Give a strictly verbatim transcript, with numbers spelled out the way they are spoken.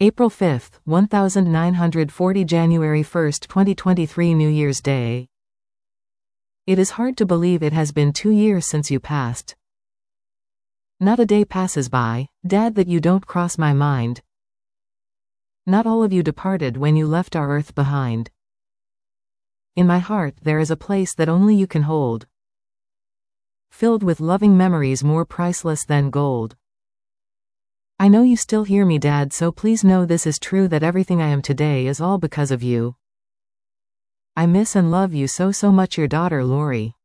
April fifth, nineteen forty, January first, twenty twenty-three, New Year's Day. It is hard to believe it has been two years since you passed. Not a day passes by, Dad, that you don't cross my mind. Not all of you departed when you left our earth behind. In my heart there is a place that only you can hold, filled with loving memories more priceless than gold. I know you still hear me, Dad, so please know this is true, that everything I am today is all because of you. I miss and love you so so much. Your daughter, Lori.